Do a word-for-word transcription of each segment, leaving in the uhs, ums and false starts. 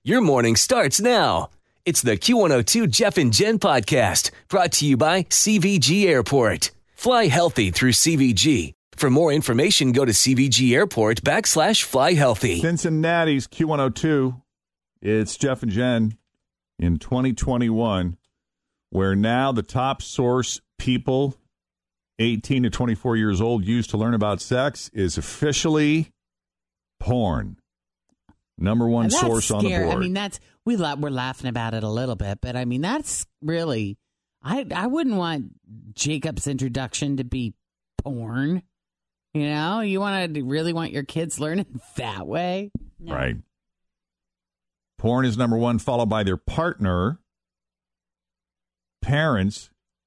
Your morning starts now. It's the Q one oh two Jeff and Jen podcast brought to you by C V G Airport. Fly healthy through C V G. For more information, go to C V G Airport backslash fly healthy. Cincinnati's Q one oh two. It's Jeff and Jen in twenty twenty-one, where now the top source people eighteen to twenty-four years old use to learn about sex is officially porn. Number one that's source on the scary. board. I mean, that's we la- we're laughing about it a little bit, but I mean, that's really I I wouldn't want Jacob's introduction to be porn. You know, you want to really want your kids learning that way, No. Right. Porn is number one, followed by their partner, parents,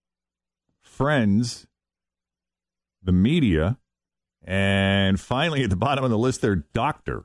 friends, the media, and finally at the bottom of the list, their doctor.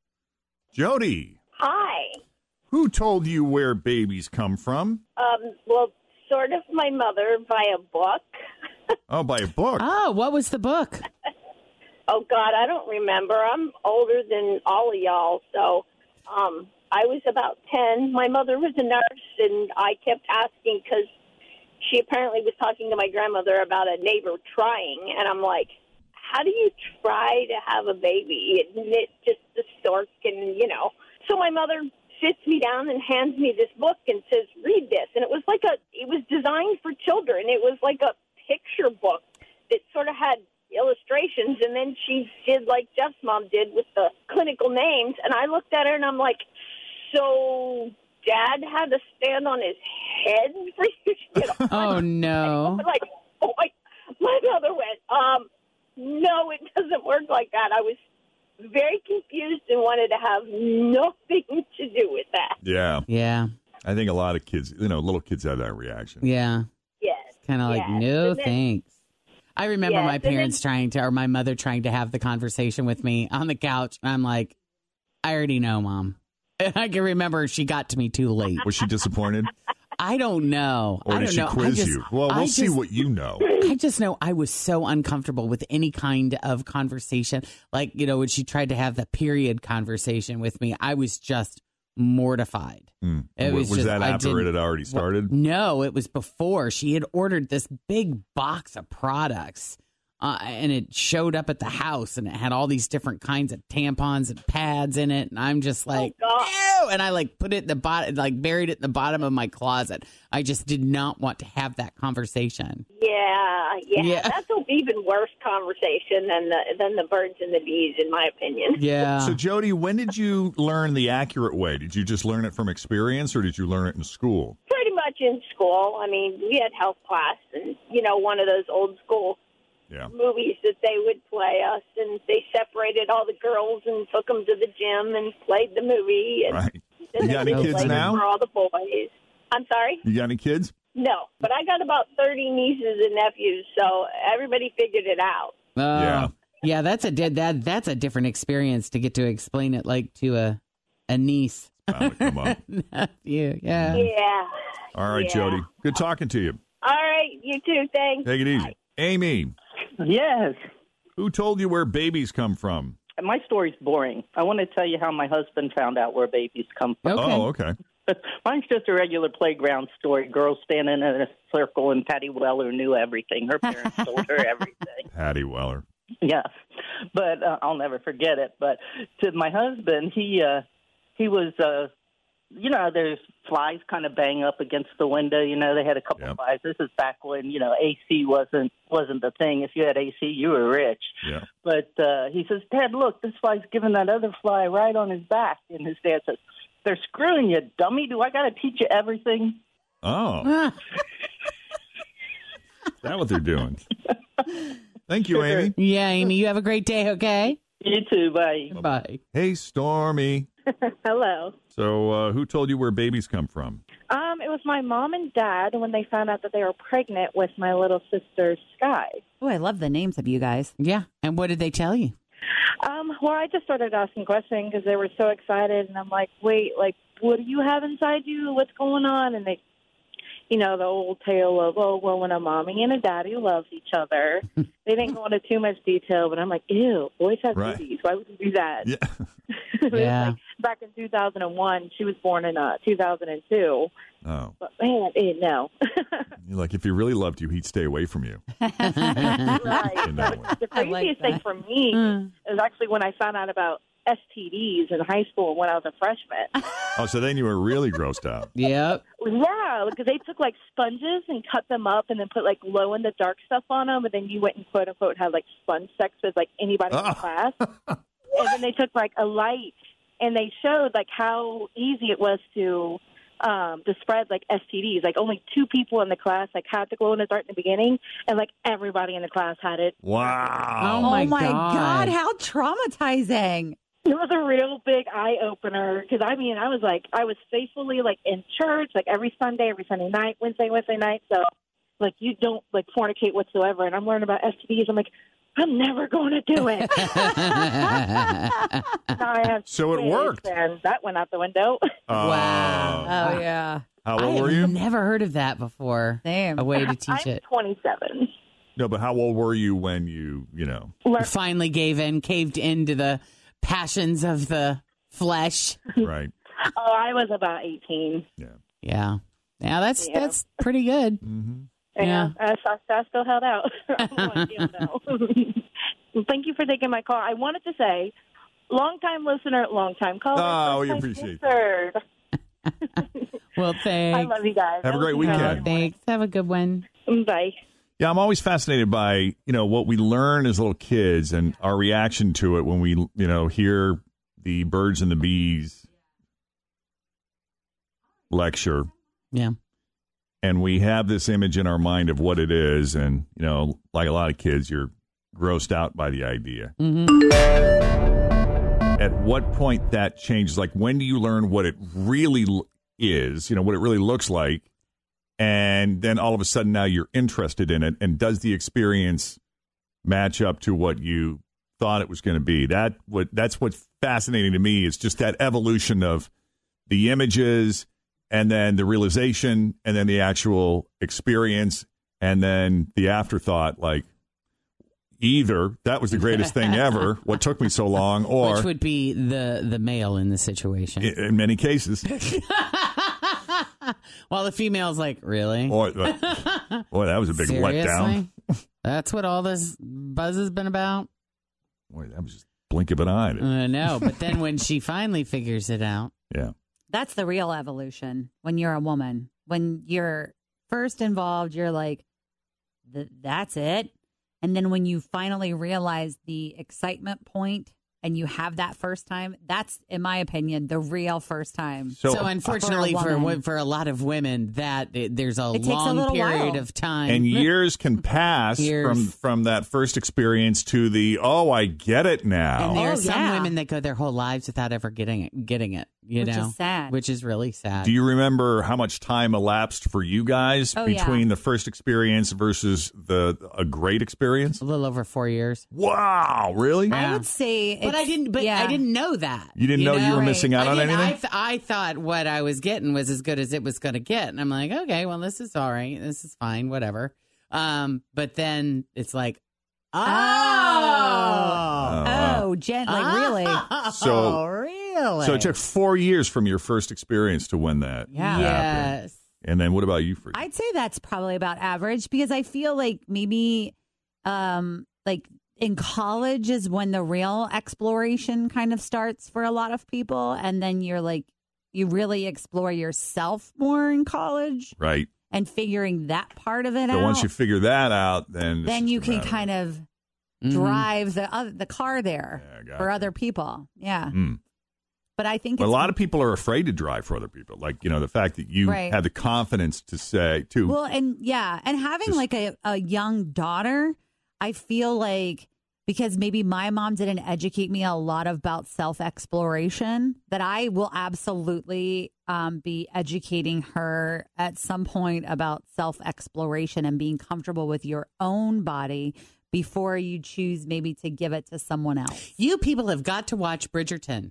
Jody. Hi. Who told you where babies come from? Um, well, sort of my mother by a book. Oh, by a book. Oh, what was the book? Oh, God, I don't remember. I'm older than all of y'all, so um, I was about ten. My mother was a nurse, and I kept asking because she apparently was talking to my grandmother about a neighbor trying, and I'm like, how do you try to have a baby? And it just the stork and, you know. So my mother sits me down and hands me this book and says, read this. And it was like a, it was designed for children. It was like a picture book that sort of had illustrations. And then she did like Jeff's mom did with the clinical names. And I looked at her and I'm like, so Dad had to stand on his head for you to get on? Oh, no. Like, oh, my, my mother went, um, no, it doesn't work like that. I was very confused and wanted to have nothing to do with that. Yeah. Yeah. I think a lot of kids, you know, little kids have that reaction. Yeah. Yes. Kind of like, yes. no, And then- thanks. I remember Yes, my and then- parents trying to, or my mother trying to have the conversation with me on the couch. And I'm like, I already know, Mom. And I can remember she got to me too late. Was she disappointed? I don't know. Or I did don't she know. I quiz just- you? Well, we'll I see just- what you know. I just know I was so uncomfortable with any kind of conversation. Like, you know, when she tried to have the period conversation with me, I was just mortified. Mm. It was was just- that I after it didn't- had already started? No, it was before. She had ordered this big box of products. Uh, and it showed up at the house, and it had all these different kinds of tampons and pads in it. And I'm just like, God. ew! And I like put it in the bottom, like buried it in the bottom of my closet. I just did not want to have that conversation. Yeah, yeah, Yeah. That's an even worse conversation than the than the birds and the bees, in my opinion. Yeah. So, Jody, when did you learn the accurate way? Did you just learn it from experience, or did you learn it in school? Pretty much in school. I mean, we had health class, and you know, one of those old school Yeah. movies that they would play us, and they separated all the girls and took them to the gym and played the movie. And Right. then You they got any would kids play now? For all the boys. I'm sorry? You got any kids? No, but I got about thirty nieces and nephews, so everybody figured it out. Oh, Yeah. yeah, that's a did that that's a different experience to get to explain it like to a a niece. Oh, come on. Nephew, yeah. Yeah. All right, Yeah. Jody. Good talking to you. All right, you too. Thanks. Take it easy. Amy, Yes. who told you where babies come from? My story's boring. I want to tell you how my husband found out where babies come from. Okay. Oh, okay. Mine's just a regular playground story. Girls standing in a circle, and Patty Weller knew everything. Her parents told her everything. Hattie Weller. Yes, but uh, I'll never forget it. But to my husband, he uh, he was, uh, you know, there's flies kind of bang up against the window. You know, they had a couple Yep. flies. This is back when you know A C wasn't wasn't the thing. If you had A C, you were rich. Yeah. But uh, he says, Dad, look, this fly's giving that other fly right on his back. And his dad says, they're screwing you, dummy. Do I got to teach you everything? Oh, Ah, is that what they're doing? Thank you, Amy. yeah, Amy, you have a great day, okay? You too, bye. Bye. Hey, Stormy. Hello. So, uh, who told you where babies come from? Um, it was my mom and dad when they found out that they were pregnant with my little sister, Sky. Oh, I love the names of you guys. Yeah, and what did they tell you? Um, well, I just started asking questions because they were so excited, and I'm like, wait, like, what do you have inside you? What's going on? And they, you know, the old tale of, oh, well, when a mommy and a daddy love each other. They didn't go into too much detail, but I'm like, ew, boys have Right. babies. Why would you do that? Yeah. It was Yeah. like back in two thousand one, she was born in uh, two thousand two. Oh. But, man, eh, no. You're like, if he really loved you, he'd stay away from you. Right. In that way. The I like craziest that. thing for me Mm. is actually when I found out about S T Ds in high school when I was a freshman. Oh, so then you were really grossed out. Yep. Yeah, because they took like sponges and cut them up and then put like glow in the dark stuff on them, and then you went and quote unquote had like sponge sex with like anybody in Oh. the class. And then they took like a light and they showed like how easy it was to um to spread like S T Ds. Like only two people in the class like had the glow in the dark in the beginning, and like everybody in the class had it. Wow. Oh, my oh my God. God, how traumatizing. It was a real big eye opener because I mean I was like I was faithfully like in church like every Sunday, every Sunday night, Wednesday, Wednesday night. So like you don't like fornicate whatsoever, and I'm learning about S T Ds. I'm like, I'm never going to do it. Now I have So it kids, worked. and that went out the window. Oh. Wow. Oh, yeah. How I old have were you? never heard of that before. Same. A way to teach I'm it. twenty-seven. No, but how old were you when you, you know? You finally gave in, caved into the passions of the flesh. Right. Oh, I was about eighteen. Yeah. Yeah. Yeah, that's Yeah. that's pretty good. Mm-hmm. Yeah. I, I, I still held out. I don't know. Thank you for taking my call. I wanted to say, long time listener, long time caller. Oh, we first time appreciate answered. Well, I thanks. love you guys. Have a I great love you guys. weekend. Thanks. Have a good one. Bye. Yeah, I'm always fascinated by, you know, what we learn as little kids and our reaction to it when we, you know, hear the birds and the bees lecture. Yeah. And we have this image in our mind of what it is. And, you know, like a lot of kids, you're grossed out by the idea. Mm-hmm. At what point that changes? Like, when do you learn what it really l- is, you know, what it really looks like? And then all of a sudden now you're interested in it. And does the experience match up to what you thought it was going to be? That what That's what's fascinating to me. Is just that evolution of the images and then the realization and then the actual experience and then the afterthought, like, either that was the greatest thing ever, what took me so long, or Which would be the the male in the situation. in, in many cases, While the female's like, really? or uh, boy, that was a big letdown. Seriously? That's what all this buzz has been about? Boy, that was just blink of an eye. I know. But then when she finally figures it out. Yeah. That's the real evolution when you're a woman. When you're first involved, you're like, Th- that's it. And then when you finally realize the excitement point and you have that first time, that's, in my opinion, the real first time. So, So, unfortunately, for a for woman. for a lot of women, that it, there's a It takes a long little period while. of time. and years can pass Years. from from that first experience to the oh, I get it now. And there Oh, are some yeah. women that go their whole lives without ever getting it, getting it. You Which know, is sad. Which is really sad. Do you remember how much time elapsed for you guys Oh, yeah. between the first experience versus the a great experience? a little over four years. Wow, really? Yeah. I would say, But I it's- didn't. But yeah. I didn't know that. You didn't know you were Right. missing out I on didn't- anything? I, th- I thought what I was getting was as good as it was going to get, and I'm like, okay, well, this is all right. This is fine. Whatever. Um, but then it's like, oh, Oh, Jen, like really? So- really? So it took four years from your first experience to when that Yeah. happened. Yes. And then what about you, Free? I'd say that's probably about average because I feel like maybe um like in college is when the real exploration kind of starts for a lot of people, and then you're like you really explore yourself more in college Right. and figuring that part of it So out. once you figure that out, then it's then just you a can matter kind of Mhm. drive the other, the car there Yeah, gotcha. for other people. Yeah. Mm. But I think But a it's lot of people are afraid to drive for other people. Like, you know, the fact that you Right. have the confidence to say, to Well, and yeah, and having Just- like a, a young daughter, I feel like because maybe my mom didn't educate me a lot about self exploration, that I will absolutely um, be educating her at some point about self exploration and being comfortable with your own body before you choose maybe to give it to someone else? You people have got to watch Bridgerton.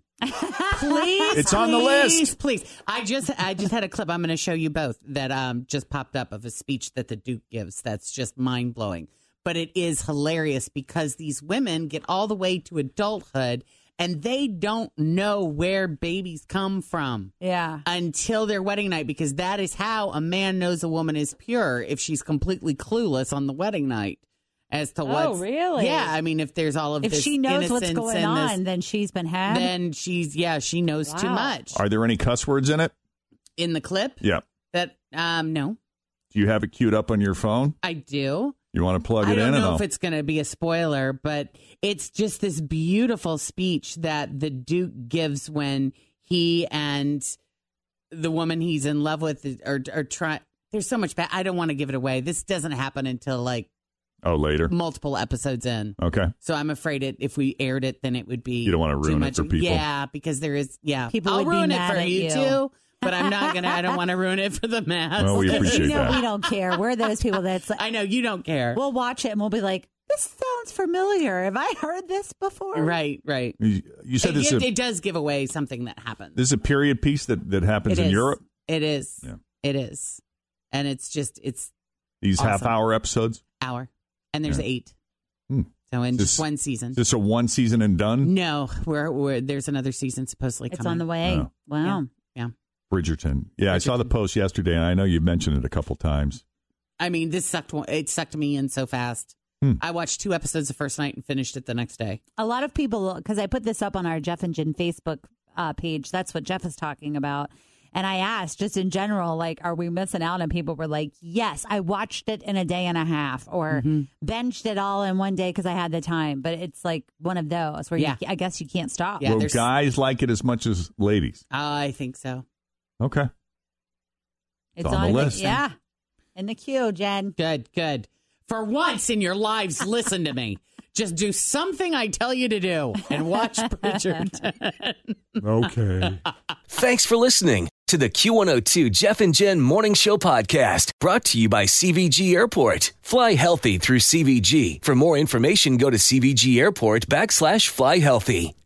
Please, It's on the please, list. Please, I just I just had a clip. I'm going to show you both that um just popped up of a speech that the Duke gives. That's just mind blowing. But it is hilarious because these women get all the way to adulthood and they don't know where babies come from. Yeah. Until their wedding night, because that is how a man knows a woman is pure if she's completely clueless on the wedding night. As to what's, oh, really? Yeah, I mean, if there's all of if this she knows what's innocence going and on, this, then she's been had. then she's yeah, she knows Wow. too much. Are there any cuss words in it? In the clip, Yeah. that um, no, Do you have it queued up on your phone? I do. You want to plug I it don't in? know and if I'll- it's going to be a spoiler, but it's just this beautiful speech that the Duke gives when he and the woman he's in love with are, are trying. There's so much bad. I don't want to give it away. This doesn't happen until like Oh, later. multiple episodes in. Okay. So I'm afraid it if we aired it, then it would be You don't want to too ruin much. it for people. Yeah, because there is. Yeah, People I'll would be ruin it mad for at you, you. too. But I'm not gonna. I don't want to ruin it for the mass. Well, we appreciate you know, that. we don't care. We're those people that's like, I know you don't care. we'll watch it and we'll be like, this sounds familiar. Have I heard this before? Right, right. You you said It, this, it, is a, it does give away something that happened. this is a period piece that, that happens It in is. Europe? It is. Yeah. It is. And it's just it's These Awesome. half-hour episodes? hour, and there's Yeah. eight. Hmm. So in This- just one season. Is this a one season and done? No, we're, we're there's another season supposedly It's coming. on the way. Oh. Wow. Bridgerton. Yeah, I saw the Bridgerton. post yesterday, and I know you've mentioned it a couple times. I mean, this sucked. It sucked me in so fast. Hmm. I watched two episodes the first night and finished it the next day. A lot of people, because I put this up on our Jeff and Jen Facebook uh, page. That's what Jeff is talking about. And I asked, just in general, like, are we missing out? And people were like, yes, I watched it in a day and a half or Mm-hmm. benched it all in one day because I had the time. But it's like one of those where Yeah. you, I guess you can't stop. Yeah, Will there's- guys like it as much as ladies? I think so. Okay. It's on the list. Yeah. In the queue, Jen. Good, good. For once in your lives, listen to me. Just do something I tell you to do and watch Bridgerton. Okay. Thanks for listening to the Q one oh two Jeff and Jen Morning Show podcast, brought to you by C V G Airport. Fly healthy through C V G. For more information, go to C V G Airport backslash fly healthy.